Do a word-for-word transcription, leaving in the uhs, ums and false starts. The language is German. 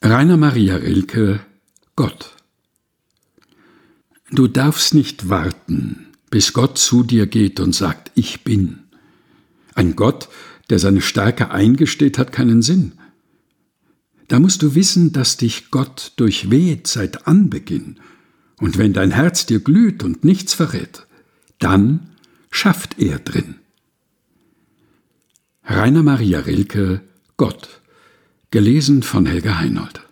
Rainer Maria Rilke, Gott. Du darfst nicht warten, bis Gott zu dir geht und sagt, ich bin. Ein Gott, der seine Stärke eingesteht, hat keinen Sinn. Da musst du wissen, dass dich Gott durchweht seit Anbeginn. Und wenn dein Herz dir glüht und nichts verrät, dann schafft er drin. Rainer Maria Rilke, Gott. Gelesen von Helga Heinold.